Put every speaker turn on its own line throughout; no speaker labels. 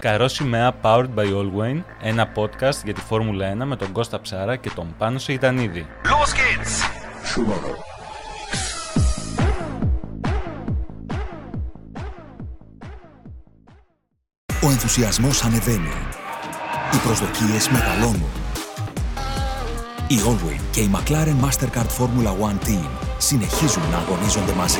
Καρό σημαία Powered by Allwyn, ένα podcast για τη Φόρμουλα 1 με τον Κώστα Ψάρα και τον Πάνο Σεϊτανίδη.
Los geht's!
Ο ενθουσιασμός ανεβαίνει. Οι προσδοκίες μεγαλώνουν. Η Allwyn και η McLaren Mastercard Formula 1 Team συνεχίζουν να αγωνίζονται μαζί.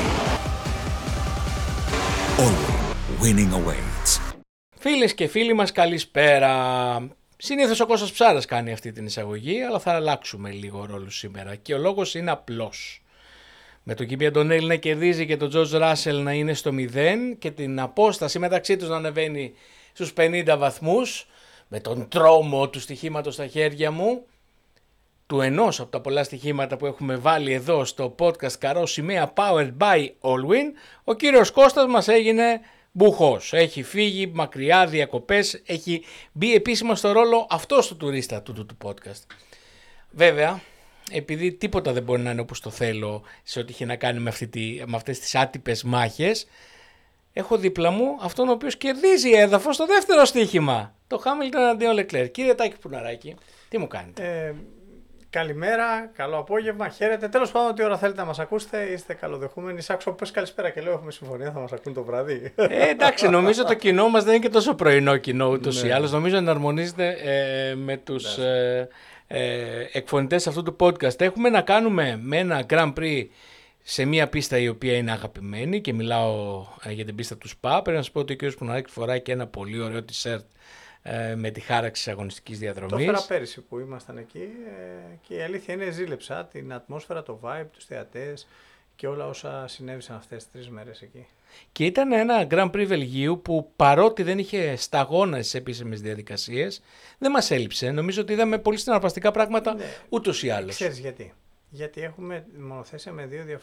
Allwyn, winning awaits.
Φίλες και φίλοι μας, καλησπέρα. Συνήθως ο Κώστας Ψάρας κάνει αυτή την εισαγωγή, αλλά θα αλλάξουμε λίγο ρόλο σήμερα. Και ο λόγος είναι απλός. Με τον Κίμι Αντωνέλη να κερδίζει και τον Τζορτζ Ράσελ να είναι στο 0 και την απόσταση μεταξύ τους να ανεβαίνει στους 50 βαθμούς, με τον τρόμο του στοιχήματος στα χέρια μου, του ενός από τα πολλά στοιχήματα που έχουμε βάλει εδώ στο podcast Καρό σημαία Powered by Allwyn, ο κύριος Κώστας μας έγινε μπουχός. Έχει φύγει μακριά διακοπές, έχει μπει επίσημα στο ρόλο αυτός του τουρίστα του podcast. Βέβαια, επειδή τίποτα δεν μπορεί να είναι όπως το θέλω σε ό,τι έχει να κάνει με αυτές τις άτυπες μάχες, έχω δίπλα μου αυτόν ο οποίος κερδίζει έδαφος στο δεύτερο στοίχημα, το Χάμιλτον αντίον Λεκλέρ. Κύριε Τάκη Πουναράκη, τι μου κάνετε?
Καλημέρα, καλό απόγευμα, χαίρετε. Τέλος πάντων, τι ώρα θέλετε να μας ακούσετε, είστε καλοδεχούμενοι. Σ' άκουσα πες καλησπέρα και λέω: έχουμε συμφωνία, θα μας ακούν το βράδυ.
Εντάξει, νομίζω το κοινό μας δεν είναι και τόσο πρωινό κοινό ούτως ή άλλως. Νομίζω εναρμονίζεται με τους εκφωνητές αυτού του podcast. Έχουμε να κάνουμε με ένα Grand Prix σε μια πίστα η οποία είναι αγαπημένη και μιλάω για την πίστα του Spa. Πρέπει να σας πω ότι ο κ. Πουναράκης φοράει και ένα πολύ ωραίο t-shirt με τη χάραξη της αγωνιστικής διαδρομής.
Το έφερα πέρυσι που ήμασταν εκεί και η αλήθεια είναι ζήλεψα την ατμόσφαιρα, το vibe, τους θεατές και όλα όσα συνέβησαν αυτές τις 3 μέρες εκεί.
Και ήταν ένα Grand Prix Βελγίου που παρότι δεν είχε σταγόνα στις επίσημες διαδικασίες, δεν μας έλειψε. Νομίζω ότι είδαμε πολύ συναρπαστικά πράγματα ούτως ή άλλως.
Ξέρεις γιατί? Γιατί έχουμε μονοθέσια με δύο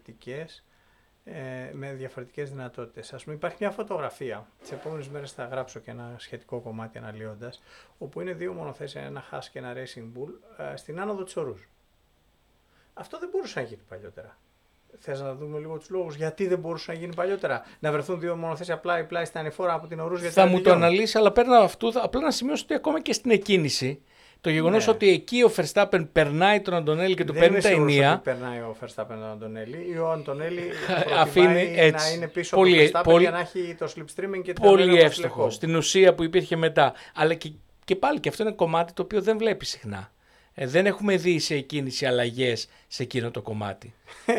διαφορετικές δυνατότητες. Ας πούμε, υπάρχει μια φωτογραφία, τις επόμενες μέρες θα γράψω και ένα σχετικό κομμάτι αναλύοντας, όπου είναι δύο μονοθέσια, ένα Haas και ένα Racing Bull, στην άνοδο της Ορούς. Αυτό δεν μπορούσε να γίνει παλιότερα. Θες να δούμε λίγο τους λόγους γιατί δεν μπορούσε να γίνει παλιότερα? Να βρεθούν δύο μονοθέσια πλάι-πλάι στα ανηφόρα από την Ορούς?
Θα μου το αναλύσει, αλλά πέραν αυτού, απλά να σημειώσω ότι ακόμα και στην εκκίνηση, το γεγονός ότι εκεί ο Verstappen περνάει τον Αντωνέλη και του παίρνει τα ενία. Δεν
περνάει ο Verstappen τον Αντωνέλη, ή ο Αντωνέλη
αφήνει
να είναι πίσω από τον Verstappen για να έχει το slipstreaming και το
πολύ εύστοχο στην ουσία που υπήρχε μετά. Αλλά και πάλι και αυτό είναι κομμάτι το οποίο δεν βλέπει συχνά. Δεν έχουμε δει σε εκκίνηση αλλαγές σε εκείνο το κομμάτι.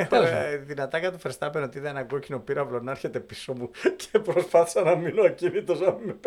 Δυνατάκα του Verstappen ότι είδα ένα κόκκινο πύραυλο να έρχεται πίσω μου και προσπάθησα να μείνω ακίνητος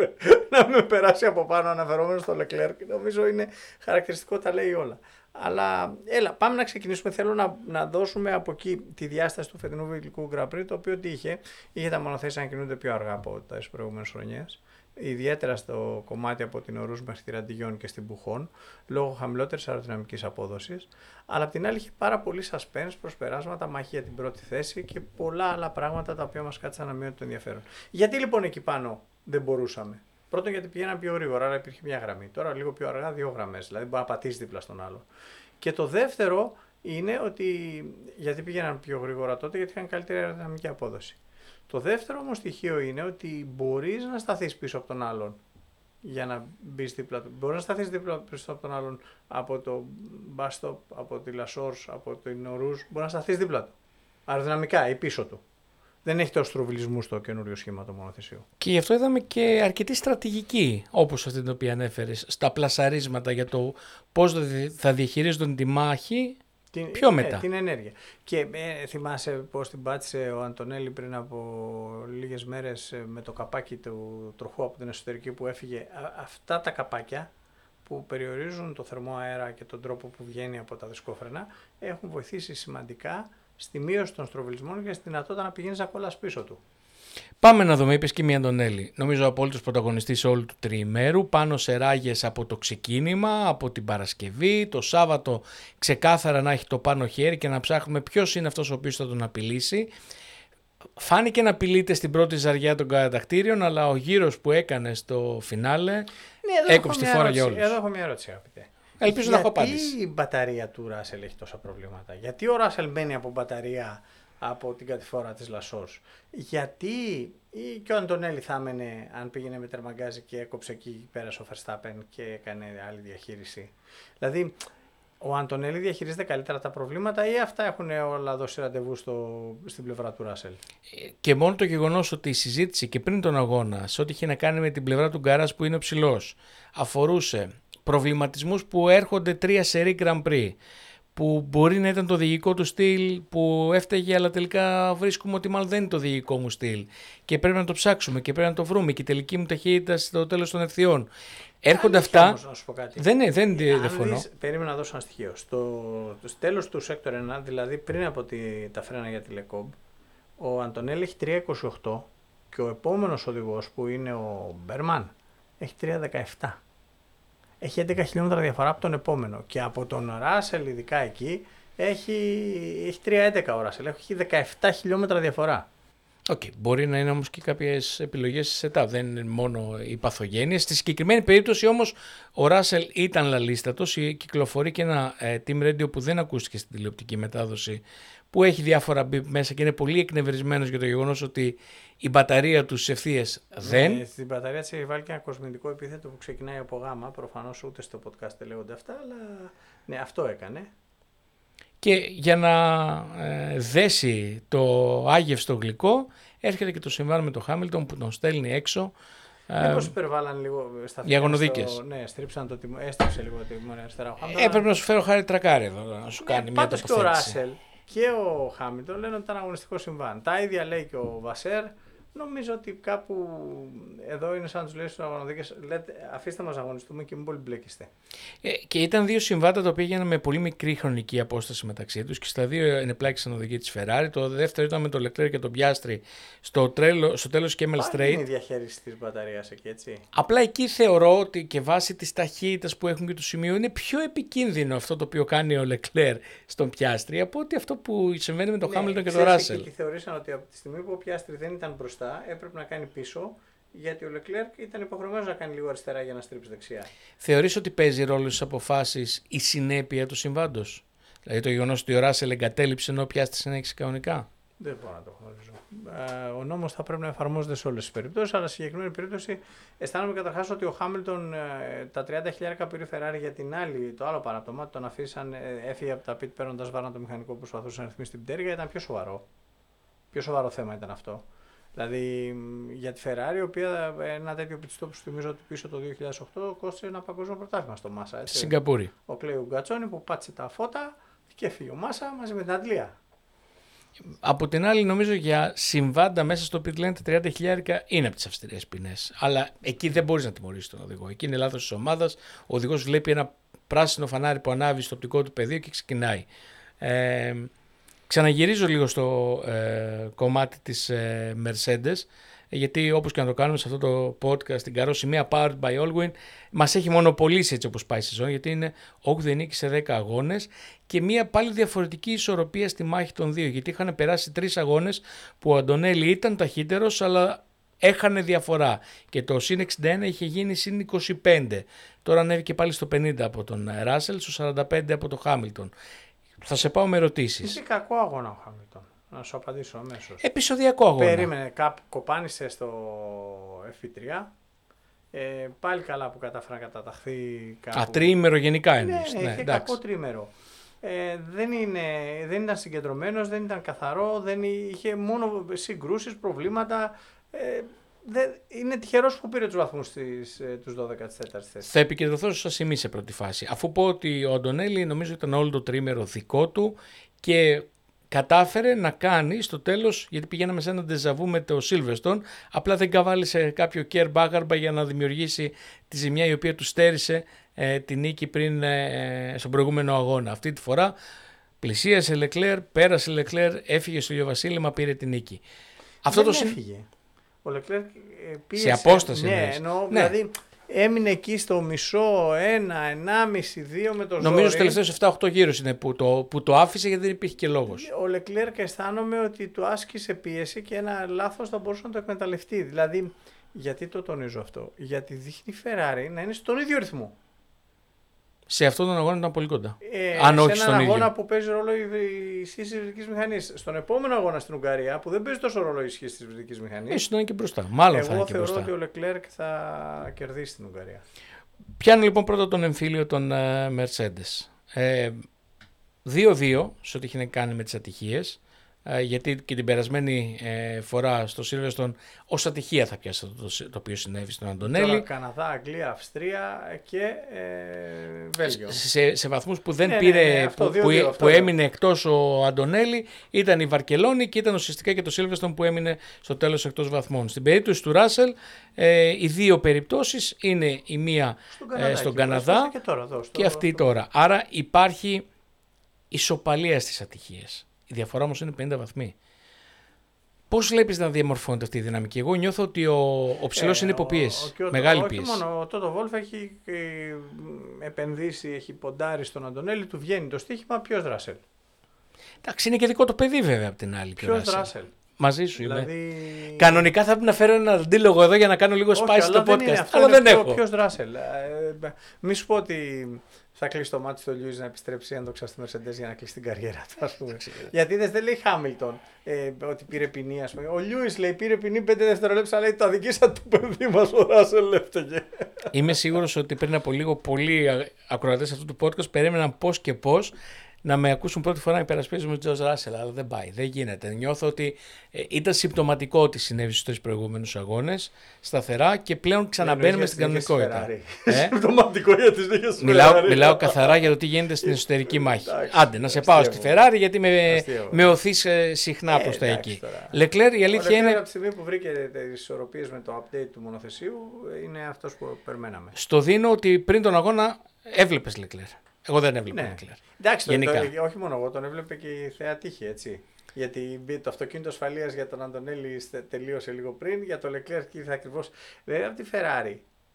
να με περάσει από πάνω αναφερόμενος στο Leclerc. Νομίζω είναι χαρακτηριστικό, τα λέει όλα. Αλλά έλα, πάμε να ξεκινήσουμε. Θέλω να δώσουμε από εκεί τη διάσταση του φετινού Βελγικού Grand Prix, το οποίο είχε τα μονοθέσια να κινούνται πιο αργά από τις προηγούμενες χρονιές. Ιδιαίτερα στο κομμάτι από την Ορούς μέχρι τη Ραντιγιόν και στην Μπουχόν, λόγω χαμηλότερης αεροδυναμικής απόδοσης. Αλλά απ' την άλλη είχε πάρα πολύ suspense, προσπεράσματα, μάχη για την πρώτη θέση και πολλά άλλα πράγματα τα οποία μας κάθισαν να μειώνουν το ενδιαφέρον. Γιατί λοιπόν εκεί πάνω δεν μπορούσαμε? Πρώτον, γιατί πηγαίναν πιο γρήγορα, άρα υπήρχε μια γραμμή. Τώρα λίγο πιο αργά, 2 γραμμές. Δηλαδή μπορεί να πατήσει δίπλα στον άλλο. Και το δεύτερο είναι ότι γιατί πήγαιναν πιο γρήγορα τότε, γιατί είχαν καλύτερη αεροδυναμική απόδοση. Το δεύτερο όμως στοιχείο είναι ότι μπορείς να σταθείς πίσω από τον άλλον για να μπεις δίπλα του. Μπορείς να σταθείς πίσω από τον άλλον από το Bastop, από τη Λασόρς, από την Ορούς. Μπορείς να σταθείς δίπλα του. Αεροδυναμικά ή πίσω του. Δεν έχει τόσο στροβιλισμού στο καινούριο σχήμα του μονοθεσίου.
Και γι' αυτό είδαμε και αρκετή στρατηγική, όπως αυτή την οποία ανέφερες, στα πλασαρίσματα για το πώς θα διαχειρίζονται τη μάχη. Πιο μετά.
Την ενέργεια. Και θυμάσαι πώς την πάτησε ο Αντωνέλη πριν από λίγες μέρες με το καπάκι του τροχού από την εσωτερική που έφυγε. Αυτά τα καπάκια που περιορίζουν το θερμό αέρα και τον τρόπο που βγαίνει από τα δισκόφρενα έχουν βοηθήσει σημαντικά στη μείωση των στροβιλισμών και στη δυνατότητα να πηγαίνεις να κολλάς πίσω του.
Πάμε να δούμε, είπες Κίμι Αντωνέλη. Νομίζω απόλυτος πρωταγωνιστής όλου του τριημέρου, πάνω σε ράγες από το ξεκίνημα, από την Παρασκευή, το Σάββατο ξεκάθαρα να έχει το πάνω χέρι και να ψάχνουμε ποιος είναι αυτός ο οποίος θα τον απειλήσει. Φάνηκε να απειλείται στην πρώτη ζαριά των κατακτήριων, αλλά ο γύρος που έκανε στο φινάλε έκοψε τη φόρα για όλους.
Εδώ έχω μια ερώτηση, αγαπητέ.
Ελπίζω να έχω απάντηση.
Γιατί η μπαταρία του Ράσελ έχει τόσα προβλήματα? Γιατί ο Ράσελ μπαίνει από μπαταρία από την κατηφόρα της Λασός. Γιατί και ο Αντωνέλη θα έμενε αν πήγαινε με τερμαγκάζι και έκοψε εκεί πέρα ο Verstappen και έκανε άλλη διαχείριση. Δηλαδή, ο Αντωνέλη διαχειρίζεται καλύτερα τα προβλήματα ή αυτά έχουν όλα δώσει ραντεβού στην πλευρά του Ράσελ?
Και μόνο το γεγονός ότι η συζήτηση και πριν τον αγώνα σε ό,τι είχε να κάνει με την πλευρά του γκαράζ που είναι ο ψηλός αφορούσε προβληματισμούς που έρχονται 3 σερί Grand Prix, που μπορεί να ήταν το διηγικό του στυλ που έφταιγε, αλλά τελικά βρίσκουμε ότι μάλλον δεν είναι το διηγικό μου στυλ και πρέπει να το ψάξουμε και πρέπει να το βρούμε και η τελική μου ταχύτητα στο τέλος των ευθειών. Έρχονται αυτά.
Όμως, να σου πω κάτι.
Δεν διαφωνώ.
Περίμενα να δώσω ένα στοιχείο. Στο τέλος του Sector 1, δηλαδή πριν από τα φρένα για τη Lecomb, ο Αντωνέλη έχει 3.28 και ο επόμενος οδηγός που είναι ο Μπερμαν έχει 3.17. Έχει 11 χιλιόμετρα διαφορά από τον επόμενο. Και από τον Ράσελ, ειδικά εκεί, έχει 3.11 ο Ράσελ. Έχει 17 χιλιόμετρα διαφορά.
Μπορεί να είναι όμως και κάποιες επιλογές σε setup. Δεν είναι μόνο οι παθογένειες. Στη συγκεκριμένη περίπτωση όμως ο Ράσελ ήταν λαλίστατος. Κυκλοφορεί και ένα team radio που δεν ακούστηκε στην τηλεοπτική μετάδοση, που έχει διάφορα μπιπ μέσα και είναι πολύ εκνευρισμένος για το γεγονός ότι η μπαταρία του στις ευθείες δεν.
Στην μπαταρία της έχει βάλει και ένα κοσμητικό επίθετο που ξεκινάει από γάμα. Προφανώς ούτε στο podcast δεν λέγονται αυτά, αλλά ναι, αυτό έκανε.
Και για να δέσει το άγευστο γλυκό, έρχεται και το συμβάν με το Χάμιλτον που τον στέλνει έξω.
Μήπως υπερβάλλαν λίγο στα
για αγωνοδίκες.
Ναι, έστριψε λίγο το τιμόνι αριστερά.
Έπρεπε να σου φέρω χάρη τρακάρι εδώ, να σου κάνει μια τοποθέτηση.
Και ο Ράσελ και ο Χάμιλτον λένε ότι ήταν αγωνιστικό συμβάν. Τα ίδια λέει και ο Βασέρ. Νομίζω ότι κάπου εδώ είναι σαν να τους λέει στους αγωνοδίκες, λέτε αφήστε μας να αγωνιστούμε και μην πολύ μπλέκεστε.
Και ήταν 2 συμβάτα τα οποία έγιναν με πολύ μικρή χρονική απόσταση μεταξύ τους και στα 2 ενεπλάκησαν οδηγοί της Ferrari. Το δεύτερο ήταν με τον Leclerc και τον Piastri στο τέλος και Kemmel Straight.
Είναι η διαχείριση της μπαταρίας εκεί, έτσι.
Απλά εκεί θεωρώ ότι και βάσει της ταχύτητας που έχουν και του σημείου είναι πιο επικίνδυνο αυτό το οποίο κάνει ο Leclerc στον Piastri από ότι αυτό που συμβαίνει με τον Hamilton και τον Russell.
Και θεωρήσαν ότι από τη στιγμή που ο Piastri δεν ήταν μπροστά, έπρεπε να κάνει πίσω, γιατί ο Leclerc ήταν υποχρεωμένος να κάνει λίγο αριστερά για να στρίψει δεξιά.
Θεωρείς ότι παίζει ρόλο στις αποφάσεις η συνέπεια του συμβάντος? Δηλαδή το γεγονός ότι ο Russell εγκατέλειψε ενώ ο Piastri συνέχισε κανονικά?
Δεν μπορώ να το γνωρίζω. Ο νόμος θα πρέπει να εφαρμόζεται σε όλες τις περιπτώσεις, αλλά στη συγκεκριμένη περίπτωση αισθάνομαι καταρχάς ότι ο Χάμιλτον τα 30.000 πήρε Ferrari για την άλλη, το άλλο παραπτωμά, τον αφήσαν, έφυγε από τα πιτ παίρνοντας βάρνα το μηχανικό που προσπαθούσε να ρυθμίσει την πτέρυγα, ήταν πιο σοβαρό. Πιο σοβαρό θέμα ήταν αυτό. Δηλαδή για τη Ferrari, η οποία ένα τέτοιο pit stop σου θυμίζω ότι πίσω το 2008 κόστησε ένα παγκόσμιο πρωτάθλημα στο Μάσα.
Στη Σιγκαπούρη.
Ο Κλέιου Γκατσόνι που πάτησε τα φώτα και έφυγε ο Μάσα μαζί με την Αντλία.
Από την άλλη, νομίζω για συμβάντα μέσα στο pit lane τα 30.000 είναι από τις αυστηρές ποινές. Αλλά εκεί δεν μπορείς να τιμωρήσεις τον οδηγό. Εκεί είναι λάθος της ομάδας. Ο οδηγός βλέπει ένα πράσινο φανάρι που ανάβει στο οπτικό του πεδίο και ξεκινάει. Ξαναγυρίζω λίγο στο κομμάτι της Mercedes, γιατί όπως και να το κάνουμε σε αυτό το podcast, την καρροσημεία Powered by Allwyn μας έχει μονοπολίσει έτσι όπως πάει η σεζόν, γιατί είναι 8η νίκη σε 10 αγώνες και μια πάλι διαφορετική ισορροπία στη μάχη των δύο, γιατί είχαν περάσει 3 αγώνες που ο Αντωνέλη ήταν ταχύτερος, αλλά έχανε διαφορά και το συν 61 είχε γίνει συν 25. Τώρα ανέβηκε πάλι στο 50 από τον Russell, στο 45 από τον Hamilton. Θα σε πάω με ερωτήσεις.
Είναι κακό αγώνα ο Χάμιλτον. Να σου απαντήσω αμέσως.
Επεισοδιακό αγώνα.
Περίμενε, κάπου κοπάνισε στο F3. Πάλι καλά που κατάφερα να καταταχθεί κάπου.
Τριήμερο γενικά εννοείς.
Ναι, είχε κακό τριήμερο. Δεν ήταν συγκεντρωμένος, δεν ήταν καθαρό, είχε μόνο συγκρούσεις, προβλήματα. Είναι τυχερός που πήρε τους βαθμούς τους 12 θέσεις.
Θα επικεντρωθώ στο σημείο σε πρώτη φάση. Αφού πω ότι ο Αντωνέλη νομίζω ήταν όλο το τρίμερο δικό του και κατάφερε να κάνει στο τέλος, γιατί πηγαίναμε σε ένα ντεζαβού με το Silverstone, απλά δεν καβάλισε κάποιο κέρ μπάγαρμπα για να δημιουργήσει τη ζημιά η οποία του στέρισε τη νίκη πριν στον προηγούμενο αγώνα. Αυτή τη φορά πλησίασε Leclerc, πέρασε Leclerc, έφυγε στο ηλιοβασίλεμα, πήρε τη νίκη.
Αυτό δεν έφυγε. Ο Leclerc πίεσε.
Σε απόσταση.
Ναι, δηλαδή έμεινε εκεί στο μισό, 1,5, 2 με το ζόρι.
Νομίζω στους τελευταίους 7-8 γύρους είναι που το άφησε, γιατί δεν υπήρχε και λόγος.
Ο Leclerc αισθάνομαι ότι του άσκησε πίεση και ένα λάθος θα μπορούσε να το εκμεταλλευτεί. Δηλαδή, γιατί το τονίζω αυτό? Γιατί δείχνει η Ferrari να είναι στον ίδιο ρυθμό.
σε αυτόν τον αγώνα ήταν πολύ κοντά. Αν όχι
σε
στον
έναν
ίδιο.
αγώνα που παίζει ρόλο η ισχύ τη υβριδικής μηχανής. Στον επόμενο αγώνα στην Ουγγαρία που δεν παίζει τόσο ρόλο η ισχύ τη υβριδικής μηχανής.
Ίσως να είναι και μπροστά. Μάλλον θα είναι
Εγώ
και
θεωρώ
μπροστά.
ότι ο Λεκλέρκ θα κερδίσει την Ουγγαρία.
Πιάνει λοιπόν πρώτα τον εμφύλιο των Mercedes. 2-2 σε ό,τι έχει να κάνει με τις ατυχίες. Γιατί και την περασμένη φορά στο Silverstone ως ατυχία θα πιάσει το οποίο συνέβη στον Αντωνέλη.
Τώρα Καναδά, Αγγλία, Αυστρία και Βέλγιο.
Σε βαθμούς που δεν πήρε, που έμεινε εκτός ο Αντωνέλη ήταν η Βαρκελόνη και ήταν ουσιαστικά και το Silverstone που έμεινε στο τέλος εκτός βαθμών. Στην περίπτωση του Ράσελ οι δύο περιπτώσεις είναι η μία στον Καναδά και αυτή τώρα. Άρα υπάρχει ισοπαλία στις ατυχίες. Η διαφορά όμως είναι 50 βαθμοί. Πώς βλέπεις να διαμορφώνεται αυτή η δυναμική? Εγώ νιώθω ότι ο ψηλός είναι υποπίεση. Μεγάλη πίεση.
Όχι μόνο. Ο Τότο Βόλφ έχει επενδύσει, έχει ποντάρει στον Αντωνέλη, του βγαίνει το στοίχημα. Ποιος Ράσελ?
Εντάξει, είναι και δικό το παιδί βέβαια από την άλλη.
Ποιος Ράσελ?
Μαζί σου
δηλαδή...
είμαι. Κανονικά θα πρέπει να φέρω ένα αντίλογο εδώ για να κάνω λίγο spice στο podcast. Αλλά δεν έχω.
Ποιος Ράσελ? Μη σου πω ότι θα κλείσει το μάτι στο Λιούις να επιστρέψει έντοξα στη Mercedes για να κλείσει την καριέρα του, ας πούμε. Γιατί δεν λέει Χάμιλτον ότι πήρε ποινή, ας πούμε. Ο Λιούις λέει πήρε ποινή 5 δευτερόλεπτα, λέει το αδικήσα το παιδί μας, ο Ράσελ έφταιγε.
Είμαι σίγουρος ότι πριν από λίγο πολλοί ακροατές αυτού του podcast περίμεναν πώς και πώς να με ακούσουν πρώτη φορά να υπερασπίζουμε τον Τζορτζ Ράσελ, αλλά δεν πάει, δεν γίνεται. Νιώθω ότι ήταν συμπτωματικό ότι συνέβη στους 3 προηγούμενους αγώνες, σταθερά και πλέον ξαναμπαίνουμε στην κανονικότητα.
Συμπτωματικό για τις νίκες της Ferrari.
Μιλάω καθαρά για το τι γίνεται στην εσωτερική μάχη. Άντε, να σε πάω στη Ferrari γιατί με οθείς συχνά προς τα εκεί. Leclerc, η αλήθεια είναι.
Από τη στιγμή που βρήκε τις ισορροπίες με το update του μονοθεσίου, είναι αυτός που περιμέναμε.
Στο δίνω ότι πριν τον αγώνα έβλεπες Leclerc. Εγώ δεν έβλεπα Leclerc.
Εντάξει, όχι μόνο εγώ, τον έβλεπε και η θεά τύχη, έτσι. Γιατί το αυτοκίνητο ασφαλείας για τον Αντωνέλη τελείωσε λίγο πριν, για το Leclerc ήρθε ακριβώς. Βέβαια από τη Ferrari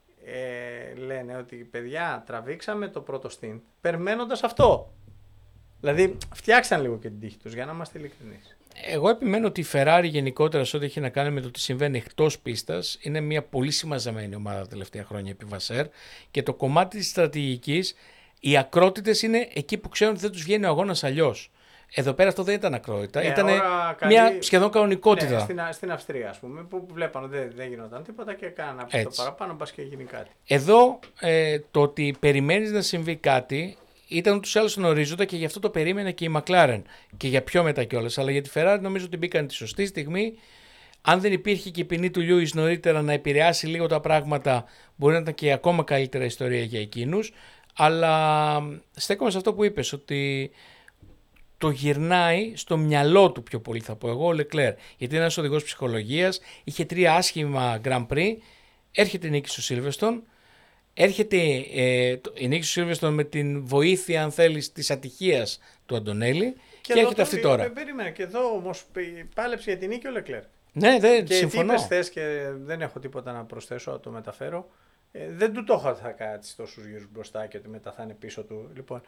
λένε ότι παιδιά τραβήξαμε το πρώτο stint περιμένοντας αυτό. Δηλαδή φτιάξαν λίγο και την τύχη τους, για να είμαστε ειλικρινείς.
Εγώ επιμένω ότι η Ferrari γενικότερα σε ό,τι έχει να κάνει με το τι συμβαίνει εκτός πίστας είναι μια πολύ συμμαζεμένη ομάδα τα τελευταία χρόνια επί Βασέρ και το κομμάτι της στρατηγικής. Οι ακρότητες είναι εκεί που ξέρουν ότι δεν τους βγαίνει ο αγώνας αλλιώς. Εδώ πέρα αυτό δεν ήταν ακρότητα. Ήταν μια σχεδόν κανονικότητα.
Ναι, στην Αυστρία, ας πούμε, που βλέπαν ότι δεν γινόταν τίποτα και κάναν αυτό το παραπάνω, μπας και γίνει κάτι.
Εδώ το ότι περιμένεις να συμβεί κάτι ήταν ούτως ή άλλως στον ορίζοντα και γι' αυτό το περίμενε και η McLaren. Και για πιο μετά κιόλας. Αλλά για τη Ferrari νομίζω ότι μπήκαν τη σωστή στιγμή. Αν δεν υπήρχε και η ποινή του Λιούις νωρίτερα να επηρεάσει λίγο τα πράγματα, μπορεί να ήταν και ακόμα καλύτερα ιστορία για εκείνους. Αλλά στέκομαι σε αυτό που είπες, ότι το γυρνάει στο μυαλό του πιο πολύ, θα πω εγώ, ο Leclerc. Γιατί είναι ένας οδηγός ψυχολογίας, είχε 3 άσχημα Grand Prix, έρχεται η νίκη στο Silverstone, έρχεται η νίκη στο Silverstone με την βοήθεια, αν θέλεις, της ατυχίας του Αντωνέλη και έρχεται αυτή τώρα.
Περίμενε, και εδώ όμως πάλεψε για την νίκη ο Leclerc.
Ναι,
και
συμφωνώ.
Και είπες και δεν έχω τίποτα να προσθέσω, να το μεταφέρω. Δεν του το έχω θα κάτσει τόσους γύρους μπροστά και ότι μετά θα είναι πίσω του. Λοιπόν,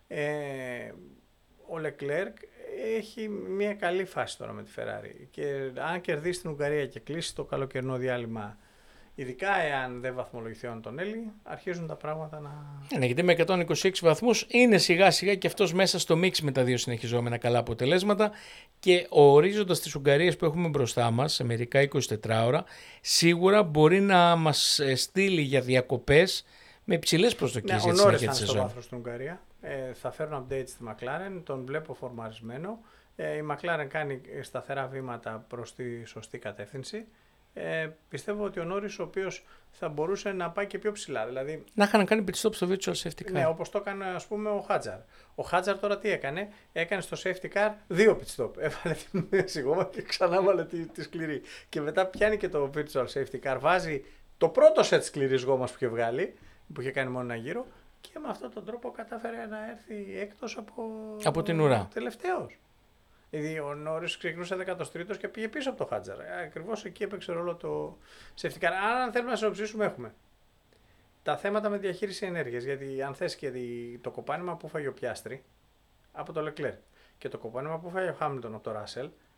ο Leclerc έχει μια καλή φάση τώρα με τη Ferrari και αν κερδίσει την Ουγγαρία και κλείσει το καλοκαιρινό διάλειμμα, ειδικά εάν δεν βαθμολογηθεί ο Αντωνέλη, αρχίζουν τα πράγματα να...
Ναι, γιατί με 126 βαθμούς είναι σιγά σιγά και αυτός μέσα στο μίξ με τα 2 συνεχιζόμενα καλά αποτελέσματα και ο ορίζοντας της Ουγγαρίας που έχουμε μπροστά μας σε μερικά 24 ώρα σίγουρα μπορεί να μας στείλει για διακοπές με υψηλές προσδοκίες για τη συνέχεια της σεζόν.
Στο βάθρο στην Ουγγαρία. Θα φέρουν update στη McLaren, τον βλέπω φορμαρισμένο. Η McLaren κάνει σταθερά βήματα προς τη σωστή κατεύθυνση. Πιστεύω ότι ο Νόρις ο οποίος θα μπορούσε να πάει και πιο ψηλά. Δηλαδή,
να είχαν κάνει pit stop στο virtual safety car.
Ναι, όπως το έκανε ας πούμε ο Χάτζαρ. Ο Χάτζαρ τώρα τι έκανε? Έκανε στο safety car 2 pit stop. Έβαλε τη μέση γόμα και ξανά βάλε τη σκληρή. Και μετά πιάνει και το virtual safety car. Βάζει το πρώτο set σκληρής γόμας που είχε βγάλει, που είχε κάνει μόνο ένα γύρο. Και με αυτόν τον τρόπο κατάφερε να έρθει έκτος
από την ουρά.
Τελευταίος. Δηλαδή ο Νόρις ξεκινούσε 13ος και πήγε πίσω από το Χάτζαρ. Ακριβώς εκεί έπαιξε ρόλο το safety car. Αν θέλουμε να συνοψίσουμε, έχουμε τα θέματα με διαχείριση ενέργειας. Γιατί αν θες και το κοπάνημα που φάγε ο Πιάστρι από το Leclerc και το κοπάνημα που φάγε ο Χάμιλτον από το Ράσελ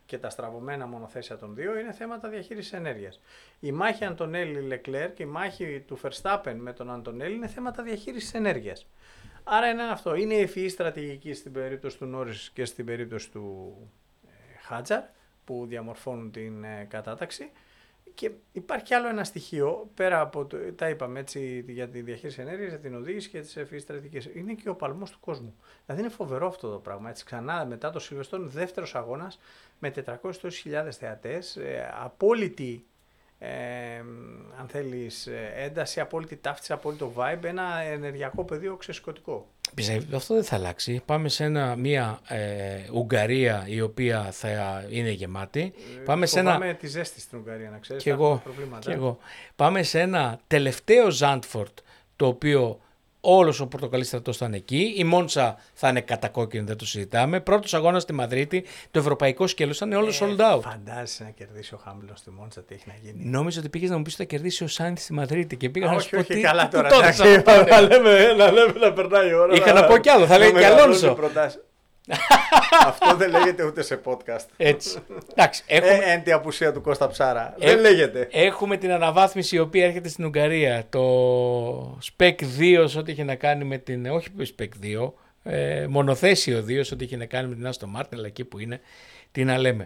και τα στραβωμένα μονοθέσια των δύο είναι θέματα διαχείρισης ενέργειας. Η μάχη Αντονέλη-Λεκλέρ και η μάχη του Verstappen με τον Αντονέλη είναι θέματα διαχείρισης ενέργειας. Άρα είναι αυτό. Είναι η ευφυή στρατηγική στην περίπτωση του Νόρις και στην περίπτωση του Χάτζαρ που διαμορφώνουν την κατάταξη. Και υπάρχει κι άλλο ένα στοιχείο, πέρα από τα είπαμε έτσι για τη διαχείριση ενέργειας, για την οδήγηση και τις ευφυείς στρατηγικές. Είναι και ο παλμός του κόσμου. Δηλαδή είναι φοβερό αυτό το πράγμα. Έτσι, ξανά μετά το Σιλβεστόν, δεύτερος αγώνας με 400.000 θεατές, απόλυτη αν θέλεις ένταση, απόλυτη ταύτιση, απόλυτο vibe, ένα ενεργειακό πεδίο ξεσηκωτικό.
Πιστεύω αυτό δεν θα αλλάξει. Πάμε σε μια Ουγγαρία η οποία θα είναι γεμάτη. Πάμε
τη ζέστη στην Ουγγαρία, να ξέρεις.
Και εγώ. Πάμε σε ένα τελευταίο Ζάντφορτ, το οποίο όλος ο πορτοκαλί στρατός θα είναι εκεί. Η Μόντσα θα είναι κατακόκκινη, δεν το συζητάμε. Πρώτος αγώνας στη Μαδρίτη, το ευρωπαϊκό σκέλος θα είναι όλο sold out.
Φαντάζεσαι να κερδίσει ο Χάμιλτον στη Μόντσα, τι έχει να γίνει.
Νόμιζα ότι πήγες να μου πεις ότι θα κερδίσει ο Σάινθ στη Μαδρίτη και πήγα
να
σου πω τι.
Καλά τώρα.
Να
λέμε να περνάει η ώρα.
Είχα να πω κι άλλο, θα λέει κι Αλόνσο.
Αυτό δεν λέγεται ούτε σε podcast.
Έτσι. Εντάξει,
εν τη απουσία του Κώστα Ψάρα. Δεν λέγεται.
Έχουμε την αναβάθμιση η οποία έρχεται στην Ουγγαρία. Το Spec 2 σε ό,τι είχε να κάνει με την. Όχι Spec 2, μονοθέσιο 2 σε ό,τι είχε να κάνει με την Aston Martin, αλλά εκεί που είναι, τι να λέμε.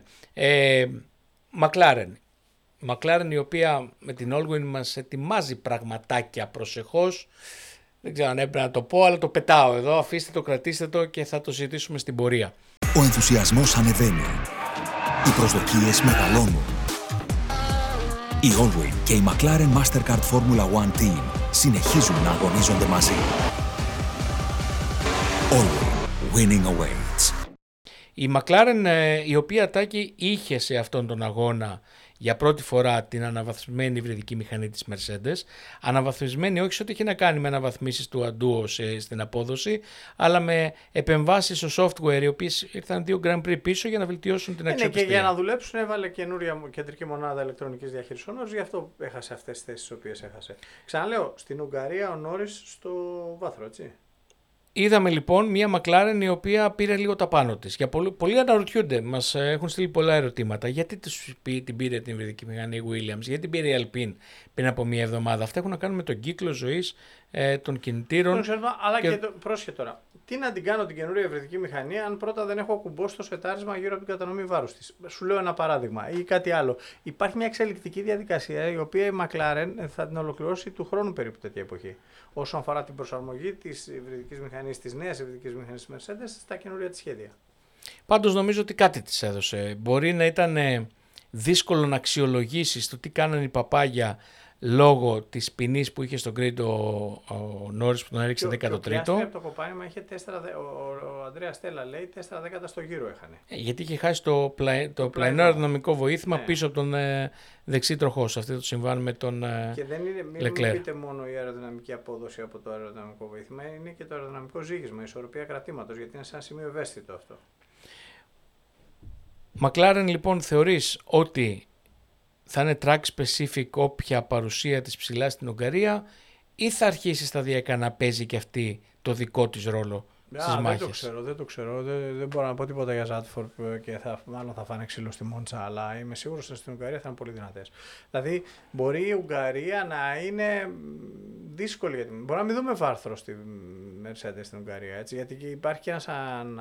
McLaren η οποία με την Allwyn μας ετοιμάζει πραγματάκια προσεχώς. Δεν ξέρω αν έπρεπε να το πω, αλλά το πετάω εδώ. Αφήστε το, κρατήστε το και θα το συζητήσουμε στην πορεία.
Ο ενθουσιασμός ανεβαίνει. Οι προσδοκίες μεγαλώνουν. Η Allwyn και η McLaren Mastercard Formula One Team συνεχίζουν να αγωνίζονται μαζί. Allwyn, winning awaits.
Η McLaren, η οποία Τάκη είχε σε αυτόν τον αγώνα για πρώτη φορά την αναβαθμισμένη υβριδική μηχανή της Mercedes. Αναβαθμισμένη όχι σε ό,τι έχει να κάνει με αναβαθμίσεις του αντούο στην απόδοση, αλλά με επεμβάσεις στο software, οι οποίες ήρθαν 2 Grand Prix πίσω για να βελτιώσουν την αξιοπιστία.
Και για να δουλέψουν έβαλε καινούρια κεντρική μονάδα ηλεκτρονικής διαχείρισης ο Νόρις, γι' αυτό έχασε αυτές τις θέσεις τις οποίες έχασε. Ξαναλέω, στην Ουγγαρία ο Νόρις στο βάθρο, έτσι.
Είδαμε λοιπόν μια McLaren η οποία πήρε λίγο τα πάνω της. Πολλοί αναρωτιούνται, μας έχουν στείλει πολλά ερωτήματα. Γιατί την πήρε την υβριδική μηχανή Williams, γιατί την πήρε η Alpine πριν από μια εβδομάδα. Αυτά έχουν να κάνουν με τον κύκλο ζωής των κινητήρων.
Αλλά και πρόσχε τώρα. Τι να την κάνω την καινούρια υβριδική μηχανή, αν πρώτα δεν έχω κουμπώσει το σετάρισμα γύρω από την κατανομή βάρους της. Σου λέω ένα παράδειγμα ή κάτι άλλο. Υπάρχει μια εξελικτική διαδικασία η οποία η McLaren θα την ολοκληρώσει του χρόνου περίπου τέτοια εποχή. Όσον αφορά την προσαρμογή της υβριδικής μηχανής, της νέας υβριδικής μηχανής της Mercedes στα καινούρια της σχέδια.
Πάντως νομίζω ότι κάτι της έδωσε. Μπορεί να ήταν δύσκολο να αξιολογήσεις το τι κάνανε οι παπάγια λόγω της ποινής που είχε στον grid ο Νόρις που τον έριξε 13ο.
Από το κοπάνημα είχε 4, ο Αντρέα Στέλλα λέει 4 δέκατα στο γύρο έχανε.
Γιατί είχε χάσει το πλαϊνό αεροδυναμικό βοήθημα πίσω από τον δεξί τροχό. Σε αυτό το συμβάν με τον
Και δεν είναι, μην πείτε μόνο η αεροδυναμική απόδοση από το αεροδυναμικό βοήθημα, είναι και το αεροδυναμικό ζύγισμα, η ισορροπία κρατήματος, γιατί είναι σε ένα σημείο ευαίσθητο αυτό.
McLaren λοιπόν θεωρείς ότι θα είναι track specific όποια παρουσία της ψηλά στην Ουγγαρία ή θα αρχίσει σταδιακά να παίζει και αυτή το δικό της ρόλο στις μάχες?
Δεν το ξέρω. Δεν μπορώ να πω τίποτα για Ζάντφορντ και μάλλον θα φάνε ξύλο στη Μόντσα, αλλά είμαι σίγουρος ότι στην Ουγγαρία θα είναι πολύ δυνατές. Δηλαδή μπορεί η Ουγγαρία να είναι δύσκολη, γιατί μπορεί να μην δούμε βάρθρο στη Mercedes στην Ουγγαρία, έτσι, γιατί υπάρχει και ένας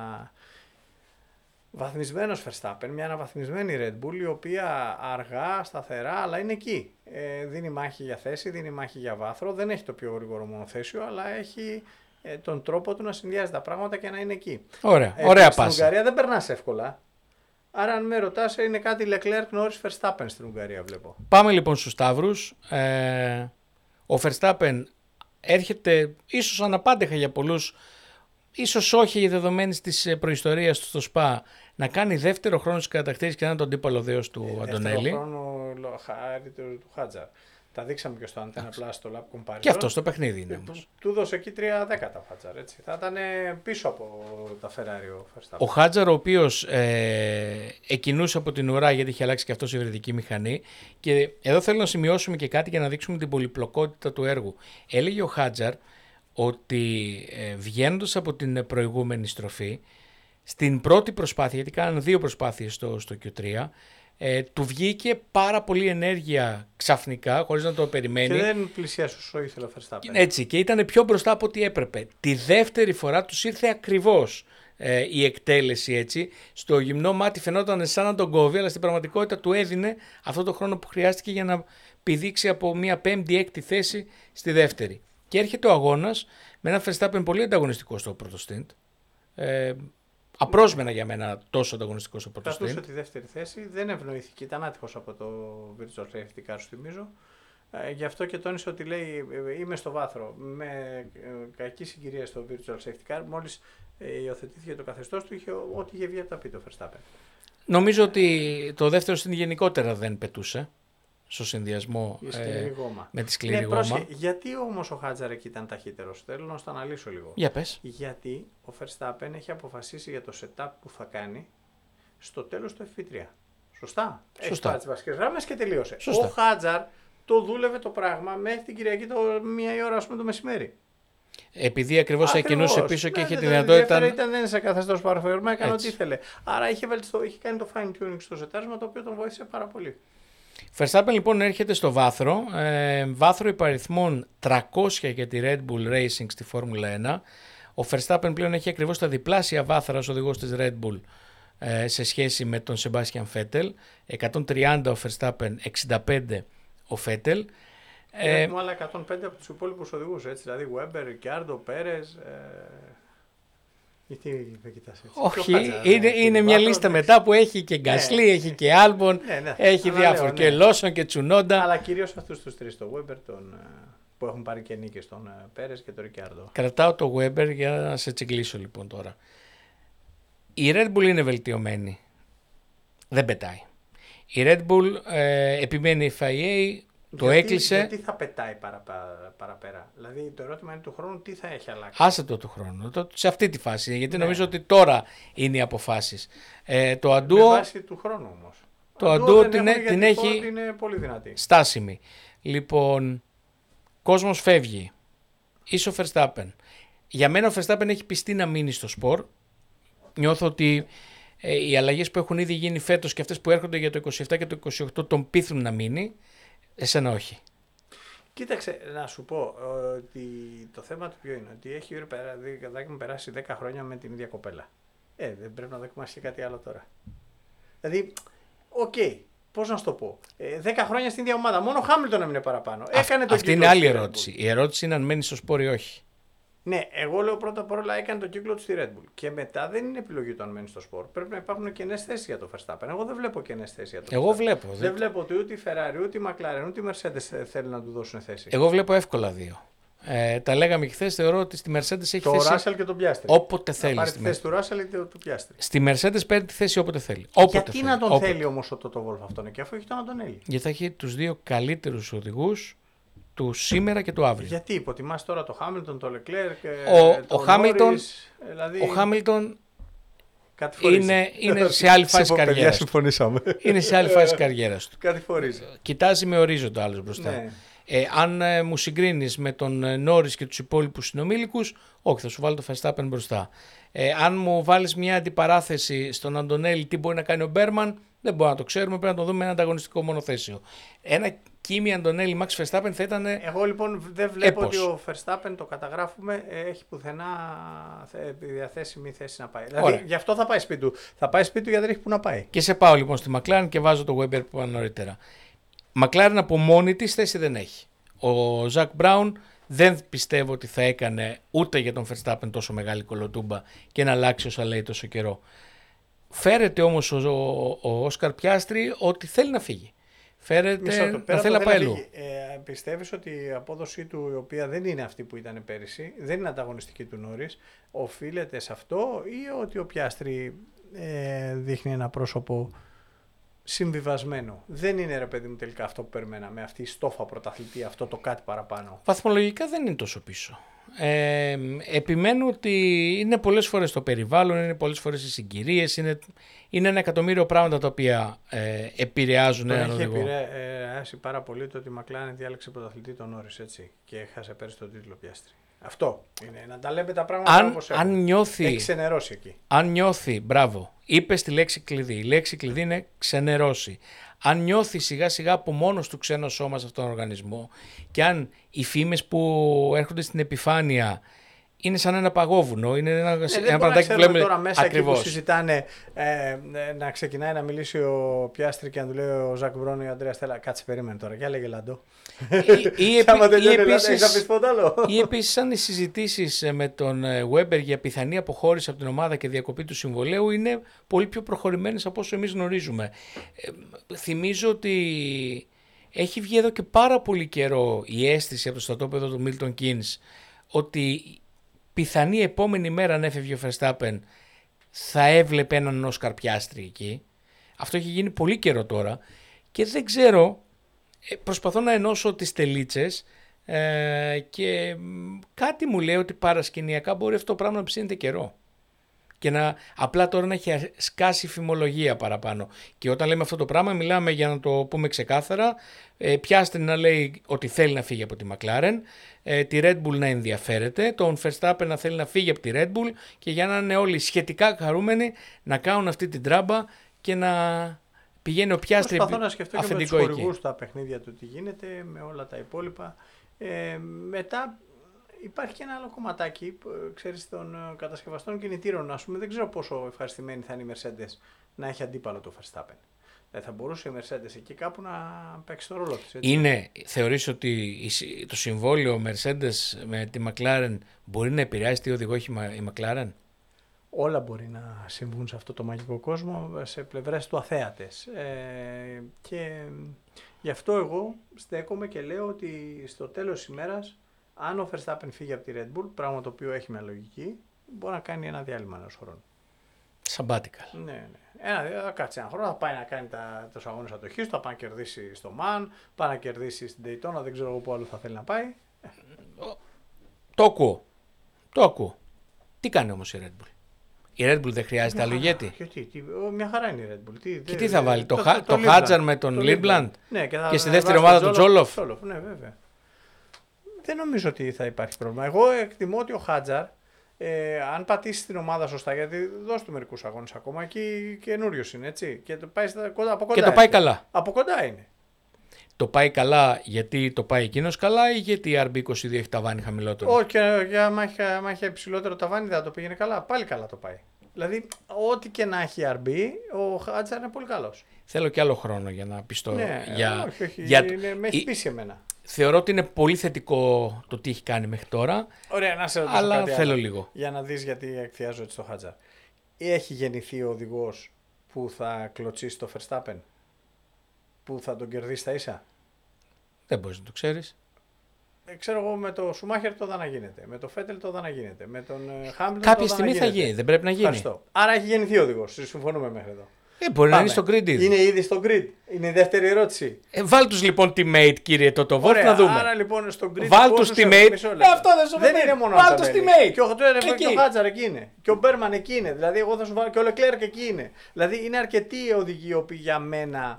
βαθμισμένος Verstappen, μια αναβαθμισμένη Red Bull, η οποία αργά, σταθερά, αλλά είναι εκεί. Δίνει μάχη για θέση, δίνει μάχη για βάθρο, δεν έχει το πιο γρήγορο μονοθέσιο, αλλά έχει τον τρόπο του να συνδυάζει τα πράγματα και να είναι εκεί.
Ωραία πάσα.
Στην Ουγγαρία δεν περνάς εύκολα. Άρα αν με ρωτάς είναι κάτι Leclerc, Norris, Verstappen στην Ουγγαρία βλέπω.
Πάμε λοιπόν στους Σταύρους. Ο Verstappen έρχεται ίσως αναπάντεχα για πολλούς, ίσως όχι δεδομένης της προϊστορίας του στο ΣΠΑ, να κάνει δεύτερο χρόνο της κατακτήσης και να είναι τον αντίπαλο δέος του Αντωνέλη.
Δεύτερο χρόνο χάρη του Χάτζαρ. Τα δείξαμε και στο Antenna Plus στο Lab Comparison.
Και αυτό στο παιχνίδι είναι όμως.
Του δώσε εκεί 3 δέκατα ο Χάτζαρ, έτσι. Θα ήταν πίσω από τα Ferrari ο Verstappen.
Ο Χάτζαρ, ο οποίος εκκινούσε από την ουρά γιατί είχε αλλάξει και αυτός η υβριδική μηχανή. Και εδώ θέλω να σημειώσουμε και κάτι για να δείξουμε την πολυπλοκότητα του έργου. Έλεγε ο Χάτζαρ ότι βγαίνοντας από την προηγούμενη στροφή Στην πρώτη προσπάθεια, γιατί κάνανε 2 προσπάθειες στο Q3, του βγήκε πάρα πολύ ενέργεια ξαφνικά, χωρίς να το περιμένει.
Και δεν πλησιάσει όσο ήθελε ο Verstappen.
Έτσι, και ήταν πιο μπροστά από ό,τι έπρεπε. Τη δεύτερη φορά τους ήρθε ακριβώς η εκτέλεση έτσι. Στο γυμνό μάτι φαινόταν σαν να τον κόβει, αλλά στην πραγματικότητα του έδινε αυτό το χρόνο που χρειάστηκε για να πηδήξει από μια 5η-6η θέση στη δεύτερη. Και έρχεται ο αγώνας με ένα Verstappen πολύ ανταγωνιστικό στο πρώτο stint. Απρόσμενα για μένα τόσο ανταγωνιστικό στο πρώτο stint.
Κρατούσε τη δεύτερη θέση, δεν ευνοήθηκε, ήταν άτυχος από το Virtual Safety Car, σου θυμίζω. Γι' αυτό και τόνισε ότι λέει είμαι στο βάθρο με κακή συγκυρία στο Virtual Safety Car. Μόλις υιοθετήθηκε το καθεστώς του, είχε ό,τι είχε βγει από τα πει το Verstappen.
Νομίζω ότι το δεύτερο stint γενικότερα δεν πετούσε στο συνδυασμό με τη σκληρή γόμα.
Γιατί όμως ο Χάτζαρ εκεί ήταν ταχύτερος? Θέλω να το αναλύσω λίγο.
Για πες.
Γιατί ο Verstappen έχει αποφασίσει για το setup που θα κάνει στο τέλος του FP3. Σωστά. Έχει πάρει τις βασικές γράμμες και τελείωσε.
Σωστά.
Ο Χάτζαρ το δούλευε το πράγμα μέχρι την Κυριακή το 1 ώρα, ας πούμε, το μεσημέρι.
Επειδή ακριβώς κινούσε πίσω και είχε τη δυνατότητα.
Δεν είναι σε καθεστώς παραφορμα, έκανε ό,τι ήθελε. Άρα είχε κάνει το fine tuning στο σετάρισμα, το οποίο τον βοήθησε πάρα πολύ.
Verstappen λοιπόν έρχεται στο βάθρο, βάθρο υπαριθμών 300 για τη Red Bull Racing στη Φόρμουλα 1. Ο Verstappen πλέον έχει ακριβώς τα διπλάσια βάθρα ως οδηγός της Red Bull σε σχέση με τον Sebastian Vettel. 130 ο Verstappen, 65 ο Vettel.
Έχουμε άλλα 105 από τους υπόλοιπους οδηγούς, έτσι, δηλαδή Webber, Ricciardo, Perez. Γιατί με κοιτάς έτσι?
Όχι, είναι μια λίστα μετά που έχει και Γκασλί, έχει και Albon, έχει διάφορα και Lawson και Τσουνόντα.
Αλλά κυρίως αυτούς τους τρεις, τον Webber, που έχουν πάρει και νίκες, τον Perez και τον Ricciardo.
Κρατάω το Webber για να σε τσιγκλίσω λοιπόν τώρα. Η Red Bull είναι βελτιωμένη. Δεν πετάει. Η Red Bull επιμένει η FIA, το έκλεισε.
Γιατί θα πετάει παραπέρα? Δηλαδή το ερώτημα είναι του χρόνου τι θα έχει αλλάξει.
Άσε το του χρόνου, σε αυτή τη φάση, γιατί νομίζω ότι τώρα είναι οι αποφάσεις. Το Αντούο,
με βάση του χρόνου όμως.
Το Αντούο την έχει
είναι πολύ δυνατή.
Στάσιμη. Λοιπόν, κόσμος φεύγει. Είσαι ο Verstappen. Για μένα ο Verstappen έχει πιστεί να μείνει στο σπορ. Νιώθω ότι οι αλλαγές που έχουν ήδη γίνει φέτος και αυτές που έρχονται για το 27 και το 28 τον πείθουν να μείνει. Εσένα όχι.
Κοίταξε, να σου πω ότι το θέμα του ποιο είναι, ότι έχει περάσει 10 χρόνια με την ίδια κοπέλα. Δεν πρέπει να δοκιμάσει κάτι άλλο τώρα. Δηλαδή, πώς να σου το πω. 10 χρόνια στην ίδια ομάδα. Μόνο ο Χάμιλτον έμεινε παραπάνω.
Αυτή είναι άλλη ερώτηση. Η ερώτηση είναι αν μένει στο σπόρ ή όχι.
Ναι, εγώ λέω πρώτα απ' όλα έκανε το κύκλο του στη Red Bull. Και μετά δεν είναι επιλογή του αν μένει στο σπορ. Πρέπει να υπάρχουν κενές θέσεις για το Verstappen. Εγώ δεν βλέπω κενές θέσεις για το Verstappen.
Εγώ βλέπω.
Δεν βλέπω ότι ούτε η Ferrari, ούτε η McLaren, ούτε η Mercedes θέλουν να του δώσουν θέση.
Εγώ βλέπω εύκολα 2. Τα λέγαμε και χθες. Θεωρώ ότι στη Mercedes έχει
το
θέση.
Το Russell και τον Piastri.
Όποτε θέλει.
Πάρει τη θέση του Russell ή του Piastri.
Στη Mercedes παίρνει τη θέση όποτε θέλει.
Γιατί να τον θέλει όμως ο Toto Wolff αυτόν εκεί, αφού έχει τον Αντωνέλη?
Γιατί θα έχει τους 2 καλύτερους οδηγούς του σήμερα και του αύριο.
Γιατί υποτιμάς τώρα το Hamilton, το Leclerc,
ο Hamilton είναι σε άλλη φάση καριέρας του. Είναι σε άλλη φάση καριέρας του. Κοιτάζει με ορίζοντα άλλος μπροστά. Ναι. Αν μου συγκρίνεις με τον Norris και τους υπόλοιπους συνομήλικους, όχι, θα σου βάλω το Verstappen μπροστά. Αν μου βάλεις μια αντιπαράθεση στον Αντωνέλη τι μπορεί να κάνει ο Μπέρμαν, δεν μπορούμε να το ξέρουμε, πρέπει να το δούμε με ένα ανταγωνιστικό μονοθέσιο. Ένα Κίμι Αντωνέλη Max Verstappen θα ήταν.
Εγώ λοιπόν δεν βλέπω ότι ο Verstappen, το καταγράφουμε, έχει πουθενά διαθέσιμη θέση να πάει. Δηλαδή γι' αυτό θα πάει σπίτι του. Θα πάει σπίτι του γιατί δεν έχει που να πάει.
Και σε πάω λοιπόν στη McLaren και βάζω το Webber που είπα νωρίτερα. McLaren από μόνη της θέση δεν έχει. Ο Ζακ Μπράουν δεν πιστεύω ότι θα έκανε ούτε για τον Verstappen τόσο μεγάλη κολοτούμπα και να αλλάξει όσα λέει τόσο καιρό. Φέρεται όμως ο Όσκαρ Πιάστρι ότι θέλει να φύγει. Φέρεται να θέλει να πάει αλλού.
Πιστεύεις ότι η απόδοσή του, η οποία δεν είναι αυτή που ήταν πέρυσι, δεν είναι ανταγωνιστική του Νόρις, οφείλεται σε αυτό ή ότι ο Πιάστρι δείχνει ένα πρόσωπο συμβιβασμένο? Δεν είναι, ρε παιδί μου, τελικά αυτό που περιμέναμε, αυτή η στόφα πρωταθλητή, αυτό το κάτι παραπάνω.
Βαθμολογικά δεν είναι τόσο πίσω. Επιμένω ότι είναι πολλές φορές το περιβάλλον, είναι πολλές φορές οι συγκυρίες, είναι 1 εκατομμύριο πράγματα τα οποία επηρεάζουν έναν οδηγό.
Έχει επηρεάσει πάρα πολύ το ότι η McLaren διάλεξε πρωταθλητή τον Norris, έτσι, και έχασε πέρυσι τον τίτλο Πιάστρι. Αυτό είναι, να τα λέμε τα πράγματα όπως έχουν.
Αν νιώθει,
έχει ξενερώσει εκεί.
Αν νιώθει, μπράβο, είπες τη λέξη κλειδί. Η λέξη κλειδί είναι ξενερώσει. Αν νιώθει σιγά σιγά από μόνος του ξένο σώμα σε αυτόν τον οργανισμό και αν οι φήμες που έρχονται στην επιφάνεια είναι σαν ένα παγόβουνο, είναι ένα παντάκι που βλέπουμε
τώρα μέσα
ακριβώς.
εκεί που συζητάνε να ξεκινάει να μιλήσει ο Πιάστρη και να του λέει ο Ζακ Μπρόνο ή ο Αντρέα Στέλλα. Κάτσε, περίμενε τώρα, για λέγε Λαντό.
Ή επίσης σαν οι συζητήσεις με τον Weber για πιθανή αποχώρηση από την ομάδα και διακοπή του συμβολαίου είναι πολύ πιο προχωρημένες από όσο εμείς γνωρίζουμε. Θυμίζω ότι έχει βγει εδώ και πάρα πολύ καιρό η αίσθηση από το στρατόπεδο του Milton Keynes ότι πιθανή επόμενη μέρα αν έφευγε ο Verstappen θα έβλεπε έναν Όσκαρ Πιάστρη εκεί. Αυτό έχει γίνει πολύ καιρό τώρα και δεν ξέρω, προσπαθώ να ενώσω τις τελίτσες και κάτι μου λέει ότι παρασκηνιακά μπορεί αυτό το πράγμα να ψήνεται καιρό και απλά τώρα να έχει σκάσει φημολογία παραπάνω. Και όταν λέμε αυτό το πράγμα μιλάμε, για να το πούμε ξεκάθαρα, Πιάστρη να λέει ότι θέλει να φύγει από τη McLaren, τη Red Bull να ενδιαφέρεται, τον Verstappen να θέλει να φύγει από τη Red Bull και για να είναι όλοι σχετικά χαρούμενοι να κάνουν αυτή την τράμπα και να πηγαίνει ο Πιάστρη αφεντικό εκεί.
Προσπαθώ να σκεφτώ και με τους χορηγούς τα παιχνίδια του τι γίνεται, με όλα τα υπόλοιπα. Μετά υπάρχει και ένα άλλο κομματάκι, ξέρεις, των κατασκευαστών κινητήρων. Ας πούμε, δεν ξέρω πόσο ευχαριστημένη θα είναι η Mercedes να έχει αντίπαλο το Verstappen. Θα μπορούσε η Mercedes εκεί κάπου να παίξει το ρόλο της.
Θεωρείς ότι το συμβόλαιο Mercedes με τη McLaren μπορεί να επηρεάσει τι οδηγό έχει η McLaren?
Όλα μπορεί να συμβούν σε αυτό το μαγικό κόσμο σε πλευρές του αθέατες. Και γι' αυτό εγώ στέκομαι και λέω ότι στο τέλος της ημέρας, αν ο Verstappen φύγει από τη Red Bull, πράγμα το οποίο έχει μια λογική, μπορεί να κάνει ένα διάλειμμα ενός χρόνου.
Sabbatical.
Ναι. Θα κάτσει ένα χρόνο, θα πάει να κάνει τους αγώνες ατοχής, θα πάει να κερδίσει στο Man, πάει να κερδίσει στην Daytona, δεν ξέρω εγώ πού άλλο θα θέλει να πάει.
Το ακούω. Τι κάνει όμως η Red Bull? Η Red Bull δεν χρειάζεται άλλο ηγέτη.
Μια χαρά είναι η Red Bull.
Και τι θα βάλει, το Χάτζαρ με τον Λίμπλαντ και στη δεύτερη ομάδα τον Τζόλοφ.
Ναι, βέβαια. Δεν νομίζω ότι θα υπάρχει πρόβλημα. Εγώ εκτιμώ ότι ο Χάτζαρ, αν πατήσει την ομάδα σωστά, γιατί δώσει του μερικούς αγώνες ακόμα και καινούριος είναι, έτσι. Και το πάει από κοντά.
Και το πάει καλά.
Από κοντά είναι.
Το πάει καλά γιατί το πάει εκείνος καλά ή γιατί η RB22 έχει ταβάνι χαμηλότερο?
Όχι, και άμα έχει υψηλότερο ταβάνι δεν θα το πήγαινε καλά. Πάλι καλά το πάει. Δηλαδή, ό,τι και να έχει RB, ο Χάτζαρ είναι πολύ καλός.
Θέλω και άλλο χρόνο για να πιστώ.
Ναι, όχι. Με έχει πείσει εμένα.
Θεωρώ ότι είναι πολύ θετικό το τι έχει κάνει μέχρι τώρα.
Ωραία, να σε ρωτήσω
αλλά
κάτι
θέλω
άλλο,
λίγο.
Για να δεις γιατί εκθιάζω έτσι το Χάτζαρ. Έχει γεννηθεί ο οδηγός που θα κλωτσίσει το Verstappen, που θα τον κερδίσει στα ίσα?
Δεν μπορείς να το ξέρεις.
Ξέρω εγώ, με το Σουμάχερ το δα να γίνεται. Με το Φέτελ το δα να γίνεται. Με τον Χάμιλτον
κάποια στιγμή θα γίνει. Δεν πρέπει να γίνει.
Ευχαριστώ. Άρα έχει γεννηθεί ο οδηγός. Συμφωνούμε μέχρι εδώ.
Μπορεί να είναι στο grid ήδη.
Είναι ήδη στο grid. Είναι η δεύτερη ερώτηση.
Βάλ τους λοιπόν teammate, κύριε Τότοβολφ, να δούμε.
Άρα λοιπόν στο grid.
Βάλ τους teammate.
Αυτό δεν είναι μόνο
Βάλ τους teammate.
Και ο Χάτζαρ εκεί είναι. Και ο Μπέρμαν εκεί είναι. Δηλαδή, εγώ θα σου βάλω και ο Λεκλέρκ εκεί είναι. Δηλαδή, είναι αρκετοί οι οδηγοί οι οποίοι για μένα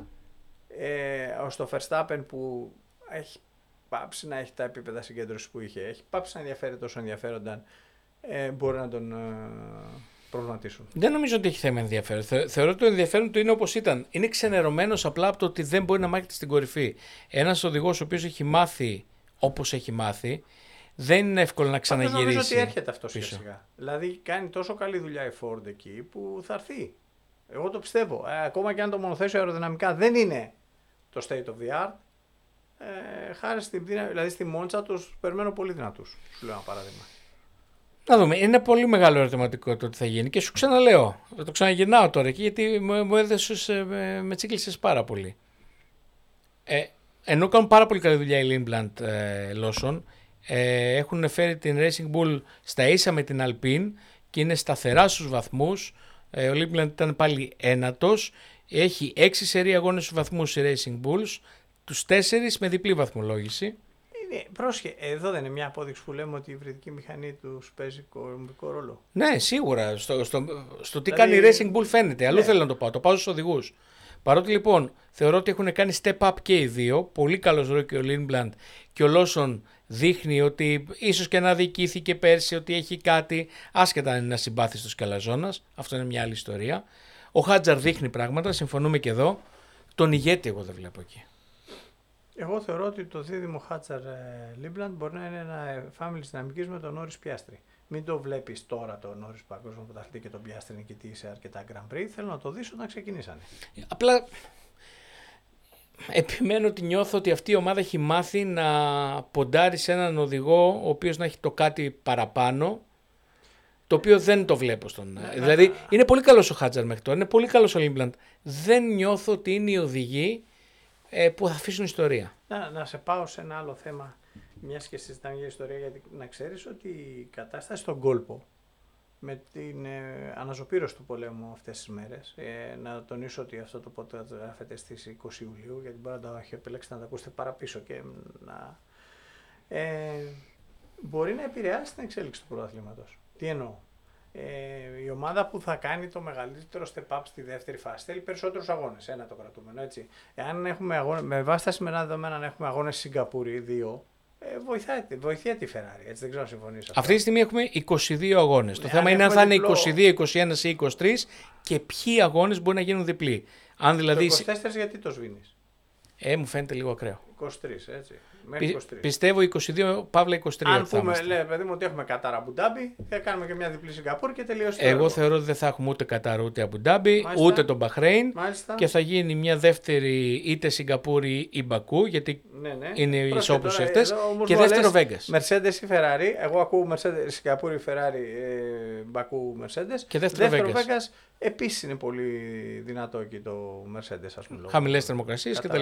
στο Verstappen που έχει πάψει να έχει τα επίπεδα συγκέντρωσης που είχε. Έχει πάψει να ενδιαφέρει τόσο ενδιαφέρονταν. Μπορεί να τον προβληματίσουν.
Δεν νομίζω ότι έχει θέμα ενδιαφέρον. Θεωρώ ότι το ενδιαφέρον του είναι όπως ήταν. Είναι ξενερωμένος απλά από το ότι δεν μπορεί να μάχεται στην κορυφή. Ένας οδηγός ο οποίος έχει μάθει όπως έχει μάθει, δεν είναι εύκολο να ξαναγυρίσει.
Νομίζω ότι έρχεται αυτό σιγά. Δηλαδή κάνει τόσο καλή δουλειά η Ford εκεί που θα έρθει. Εγώ το πιστεύω. Ακόμα και αν το μονοθέσιο αεροδυναμικά δεν είναι το state of the art, χάρη στην δύναμη, δηλαδή στη Μόντσα τους περιμένω πολύ δυνατούς. Σου λέω ένα παράδειγμα.
Να δούμε. Είναι πολύ μεγάλο ερωτηματικό το τι θα γίνει και σου ξαναλέω. Το ξαναγυρνάω τώρα εκεί γιατί μου έδωσες, με τσίκλισες πάρα πολύ. Ενώ κάνουν πάρα πολύ καλή δουλειά η Lindblad Lawson, έχουν φέρει την Racing Bull στα ίσα με την Alpine και είναι σταθερά στους βαθμούς. Ο Lindblad ήταν πάλι ένατος. Έχει 6 σερί αγώνες στους βαθμούς η Racing Bulls, τους 4 με διπλή βαθμολόγηση.
Πρόσχε, εδώ δεν είναι μια απόδειξη που λέμε ότι η υβριδική μηχανή τους παίζει κομβικό ρόλο.
Ναι, σίγουρα. Στο τι
Δηλαδή,
κάνει η Racing Bull φαίνεται. Αλλού
ναι.
θέλω να το πάω. Το πάω στους οδηγούς. Παρότι λοιπόν θεωρώ ότι έχουν κάνει step up και οι δύο. Πολύ καλός Ρόκι ο Lindblad και ο Lawson δείχνει ότι ίσως και να διοικήθηκε πέρσι ότι έχει κάτι, άσχετα αν είναι ένα συμπάθιστος Καλαζώνας. Αυτό είναι μια άλλη ιστορία. Ο Χάτζαρ δείχνει πράγματα, συμφωνούμε και εδώ. Τον ηγέτη εγώ δεν βλέπω εκεί.
Εγώ θεωρώ ότι το δίδυμο Χάτσαρ Λίμπλαντ μπορεί να είναι ένα family δυναμικής με τον Νόρις Πιάστρι. Μην το βλέπεις τώρα τον Νόρις παγκόσμιο πρωταθλητή και τον Πιάστρι νικητή σε αρκετά Grand Prix. Θέλω να το δεις όταν ξεκινήσανε.
Απλά επιμένω ότι νιώθω ότι αυτή η ομάδα έχει μάθει να ποντάρει σε έναν οδηγό ο οποίος να έχει το κάτι παραπάνω, το οποίο δεν το βλέπω στον. Δηλαδή είναι πολύ καλός ο Χάτζαρ μέχρι τώρα, είναι πολύ καλός ο Λίμπλαντ. Δεν νιώθω ότι είναι οι οδηγοί που θα αφήσουν ιστορία.
Να σε πάω σε ένα άλλο θέμα, μιας και συζητάμε για ιστορία, γιατί να ξέρεις ότι η κατάσταση στον κόλπο με την αναζωπήρωση του πολέμου αυτές τις μέρες, να τονίσω ότι αυτό το podcast γράφεται στις 20 Ιουλίου, γιατί μπορεί να το έχει επιλέξει να τα ακούσετε παραπίσω και να... μπορεί να επηρεάσει την εξέλιξη του πρωταθλήματος. Τι εννοώ? Η ομάδα που θα κάνει το μεγαλύτερο step up στη δεύτερη φάση θέλει περισσότερους αγώνες. Ένα το κρατούμενο, έτσι. Εάν έχουμε αγώνες, με βάση τα σημερινά δεδομένα, να έχουμε αγώνες Σιγκαπούρη 2, βοηθάει τη Ferrari. Έτσι, δεν ξέρω αν συμφωνείς.
Αυτή τη στιγμή έχουμε 22 αγώνες. Το θέμα είναι αν θα είναι 22, 21 ή 23 και ποιοι αγώνες μπορεί να γίνουν διπλοί. Αν δηλαδή...
Το 24 γιατί το σβήνεις?
Μου φαίνεται λίγο ακραίο.
23, έτσι. Μέχρι 23.
Πιστεύω 22, παύλα 23.
Αν πούμε, λέει παιδί μου, ότι έχουμε Κατάρ Αμπουντάμπι, θα κάνουμε και μια διπλή Σιγκαπούρη και τελείωσε.
Εγώ θεωρώ ότι δεν θα έχουμε ούτε Κατάρ ούτε Αμπουντάμπι, ούτε τον Μπαχρέιν. Και θα γίνει μια δεύτερη είτε Σιγκαπούρη ή Μπακού, γιατί είναι οι ισόπλους αυτές. Και δεύτερο Βέγκας.
Mercedes ή Ferrari. Εγώ ακούω Mercedes, Σιγκαπούρη, Ferrari, Μπακού, Mercedes.
Και δεύτερο
Βέγκας. Επίσης είναι πολύ δυνατό εκεί το Mercedes, ας πούμε.
Χαμηλές θερμοκρασίες κτλ.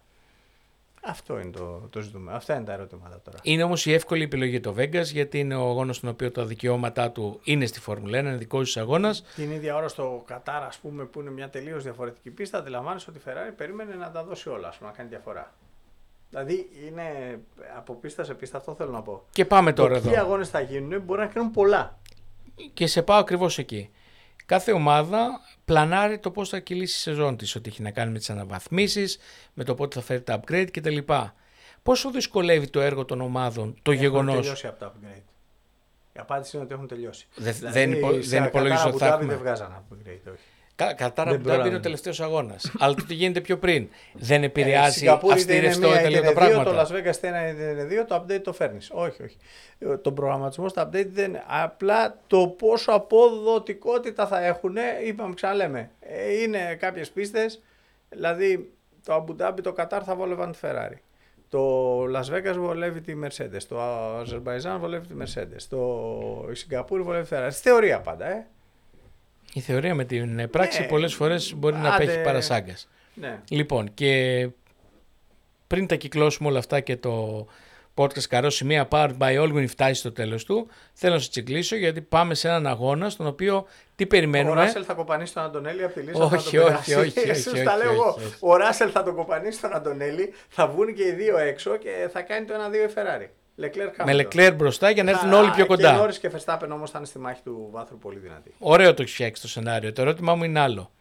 Αυτό είναι το ζητούμενο. Αυτά είναι τα ερωτήματα τώρα.
Είναι όμως η εύκολη επιλογή το Vegas, γιατί είναι ο αγώνας στον οποίο τα δικαιώματά του είναι στη Φόρμουλα 1, είναι δικός του αγώνας.
Την ίδια ώρα στο Κατάρ, ας πούμε, που είναι μια τελείως διαφορετική πίστα, αντιλαμβάνεσαι ότι η Ferrari περίμενε να τα δώσει όλα, ας πούμε, να κάνει διαφορά. Δηλαδή είναι από πίστα σε πίστα, αυτό θέλω να πω.
Και πάμε τώρα εδώ.
Ποιοι αγώνες θα γίνουν, μπορεί να κρίνουν πολλά.
Και σε πάω ακριβώς εκεί. Κάθε ομάδα πλανάρει το πώς θα κυλήσει η σεζόν της, ότι έχει να κάνει με τις αναβαθμίσεις, με το πότε θα φέρει τα upgrade κτλ. Πόσο δυσκολεύει το έργο των ομάδων το γεγονός?
Έχουν τελειώσει από τα upgrade. Η απάντηση είναι ότι έχουν τελειώσει.
Δεν υπολογίζω ότι θα έχουμε.
Δεν βγάζαν upgrade, όχι.
Κατάρα που είναι ο τελευταίος αγώνας. Αλλά το τι γίνεται πιο πριν. Δεν επηρεάζει αυτή η ρευστότητα λίγο τα πράγματα.
Το Las Vegas είναι 2, το update το φέρνεις. Όχι. Το προγραμματισμό στα update δεν είναι. Απλά το πόσο αποδοτικότητα θα έχουν, είπαμε, ξαναλέμε. Είναι κάποιες πίστες, δηλαδή το Abu Dhabi, το Qatar θα βόλευαν τη Ferrari. Το Las Vegas βολεύει τη Mercedes. Το Αζερμπαϊτζάν βολεύει τη Mercedes. Η Σιγκαπούρη βολεύει τη Ferrari. Στη θεωρία πάντα,
Η θεωρία με την πράξη πολλές φορές μπορεί να απέχει παρασάγκας.
Ναι.
Λοιπόν, και πριν τα κυκλώσουμε όλα αυτά και το podcast Καρό Σημεία Powered by Allwyn φτάσει στο τέλος του, θέλω να σας τσιγκλίσω γιατί πάμε σε έναν αγώνα στον οποίο τι περιμένουμε.
Ο Ράσελ θα κοπανίσει τον Αντωνέλη από τη λίστα.
Όχι.
Τα λέω εγώ. Ο Ράσελ θα τον κοπανίσει τον Αντωνέλη, θα βγουν και οι δύο έξω και θα κάνει το 1-2 η Ferrari.
Με Leclerc μπροστά για να έρθουν όλοι πιο κοντά.
Και Norris και Verstappen όμως θα είναι στη μάχη του βάθρου πολύ δυνατή.
Ωραίο το έχει φτιάξει το σενάριο. Το ερώτημά μου είναι άλλο.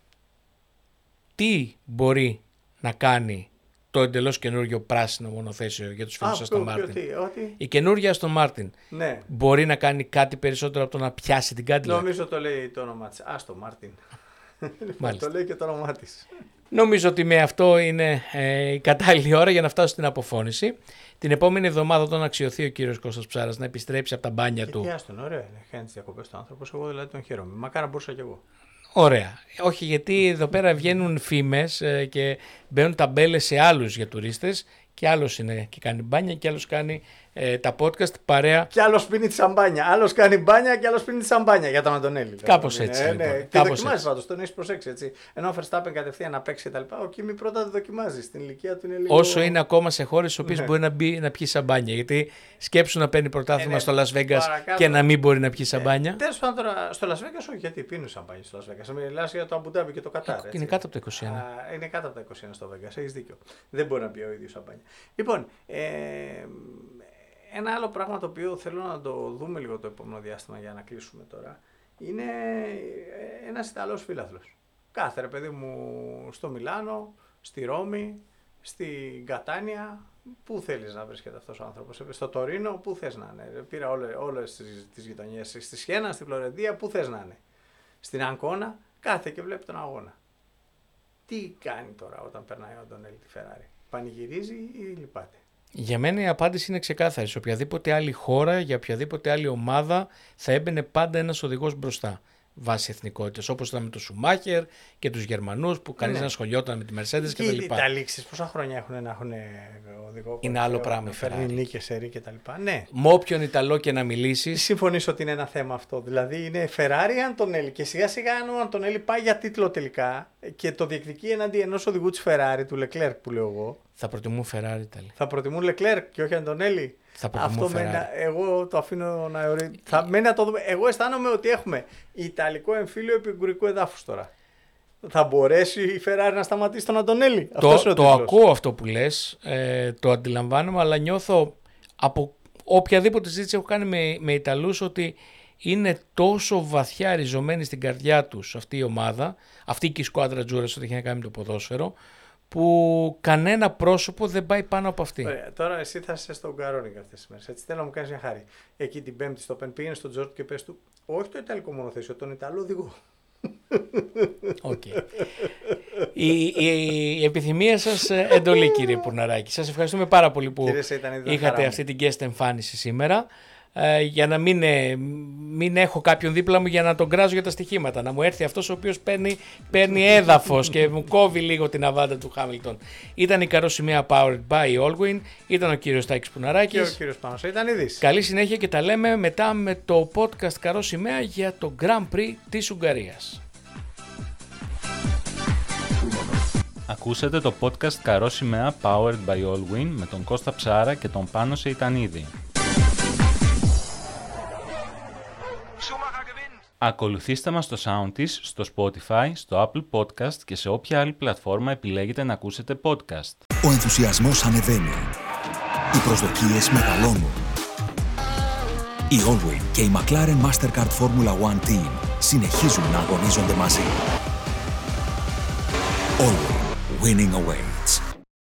Τι μπορεί να κάνει το εντελώς καινούργιο πράσινο μονοθέσιο για τους φίλους Aston Martin? Η καινούργια Aston Martin μπορεί να κάνει κάτι περισσότερο από το να πιάσει την Cadillac?
Νομίζω το λέει το όνομά της. Aston Martin. Το λέει και το όνομά της.
Νομίζω ότι με αυτό είναι η κατάλληλη ώρα για να φτάσω στην αποφώνηση. Την επόμενη εβδομάδα, όταν αξιωθεί ο κύριος Κώστας Ψάρας να επιστρέψει από τα μπάνια του.
Άστον, ωραία είναι. Κάνει τις διακοπές του άνθρωπος. Εγώ δηλαδή τον χαίρομαι. Μακάρα μπορούσα κι εγώ.
Ωραία. Όχι, γιατί εδώ πέρα βγαίνουν φήμες και μπαίνουν ταμπέλες σε άλλους για τουρίστες. Και άλλος είναι και κάνει μπάνια και άλλος κάνει τα podcast παρέα.
Και άλλος πίνει τη σαμπάνια. Άλλος κάνει μπάνια και άλλος πίνει τη σαμπάνια για τον Αντωνέλη.
Κάπως έτσι.
Ναι. Και δοκιμάζει πάντως, τον έχει προσέξει έτσι. Ενώ ο Verstappen κατευθείαν να παίξει κτλ. Ο Κίμι πρώτα το δοκιμάζει. Στην ηλικία του είναι λίγο.
Όσο είναι ακόμα σε χώρες στις οποίες μπορεί να πιει σαμπάνια. Γιατί σκέψου να παίρνει πρωτάθλημα στο Las Vegas και να μην μπορεί να πιει σαμπάνια.
Τέλος πάντων τώρα στο Las Vegas, όχι, γιατί πίνουν σαμπάνια στο Las Vegas. Μιλάς για το Abu Dhabi και το Qatar.
Είναι κάτω από τα 21.
Είναι κάτω από τα 21 στο Vegas. Έχει δίκιο. Δεν μπορεί να πει ο ίδιος σαμπάνια. Λοιπόν, ένα άλλο πράγμα το οποίο θέλω να το δούμε λίγο το επόμενο διάστημα για να κλείσουμε τώρα, είναι ένας Ιταλός φίλαθλος. Κάθε ρε παιδί μου στο Μιλάνο, στη Ρώμη, στην Κατάνια, πού θέλεις να βρίσκεται αυτός ο άνθρωπος? Στο Τωρίνο, πού θες να είναι? Πήρα όλες τις γειτονιές, στη Σιένα, στη Φλωρεντία, πού θες να είναι? Στην Αγκώνα, κάθε και βλέπει τον αγώνα. Τι κάνει τώρα όταν περνάει ο Αντωνέλη τη Φεράρι? Πανηγυρίζει ή λυπάται?
Για μένα η απάντηση είναι ξεκάθαρη. Σε οποιαδήποτε άλλη χώρα, για οποιαδήποτε άλλη ομάδα, θα έμπαινε πάντα ένας οδηγός μπροστά. Βάσει εθνικότητας. Όπως ήταν με τον Σουμάχερ και τους Γερμανούς που κανείς δεν ασχολιόταν με τη Mercedes κτλ.
Οι Ιταλίξεις πόσα χρόνια έχουν να έχουν οδηγό?
Είναι άλλο πράγμα.
Φέρνει νίκες σερί κτλ. Ναι.
Με όποιον Ιταλό και να μιλήσεις.
Συμφωνήσω ότι είναι ένα θέμα αυτό. Δηλαδή είναι Ferrari Αντωνέλη και σιγά σιγά αν ο Αντωνέλη πάει για τίτλο τελικά και το διεκδικεί εναντί ενός οδηγού της Ferrari, του Leclerc που λέω εγώ.
Θα προτιμούν Ferrari Ιταλοί.
Θα προτιμούν Leclerc και όχι Αντωνέλη.
Αυτό
εγώ το αφήνω να εωρεί. Θα μένει να το δούμε. Εγώ αισθάνομαι ότι έχουμε Ιταλικό εμφύλιο επικουρικού εδάφους τώρα. Θα μπορέσει η Ferrari να σταματήσει τον Αντωνέλη?
Το ακούω αυτό που λες, το αντιλαμβάνομαι, αλλά νιώθω από οποιαδήποτε συζήτηση έχω κάνει με Ιταλούς ότι είναι τόσο βαθιά ριζωμένη στην καρδιά τους αυτή η ομάδα, αυτή και η σκουάδρα Τζούρας, ό,τι έχει να κάνει με το ποδόσφαιρο, που κανένα πρόσωπο δεν πάει πάνω από αυτή.
Ωραία, τώρα εσύ θα είσαι στον Καρόνικα αυτές τις μέρες. Έτσι θέλω να μου κάνεις μια χάρη. Εκεί την Πέμπτη στο Πεν πήγαινε στον Τζόρτ και πες του, όχι το Ιταλικό μονοθέσιο, τον Ιταλό οδηγό.
Okay. Η επιθυμία σας εντολή, κύριε Πουρναράκη. Σας ευχαριστούμε πάρα πολύ που είχατε αυτή την guest εμφάνιση σήμερα. Για να μην έχω κάποιον δίπλα μου για να τον κράζω για τα στοιχήματα. Να μου έρθει αυτός ο οποίος παίρνει έδαφος και μου κόβει λίγο την αβάντα του Χάμιλτον. Ήταν η καροσημαία Powered by Allwyn. Ήταν ο κύριος Τάκης Πουναράκης.
Και ο κύριος Πάνος Ιτανίδης.
Καλή συνέχεια και τα λέμε μετά με το podcast Καροσημαία για το Grand Prix της Ουγγαρίας.
Ακούσατε το podcast Καροσημαία Powered by Allwyn με τον Κώστα Ψάρα και τον Πάνο Ιτανίδη. Ακολουθήστε μας στο Soundis, στο Spotify, στο Apple Podcast και σε όποια άλλη πλατφόρμα επιλέγετε να ακούσετε podcast.
Ο ενθουσιασμός ανεβαίνει. Οι προσδοκίες μεγαλώνουν. Η Allwyn και η McLaren Mastercard Formula One Team συνεχίζουν να αγωνίζονται μαζί. Allwyn, winning away.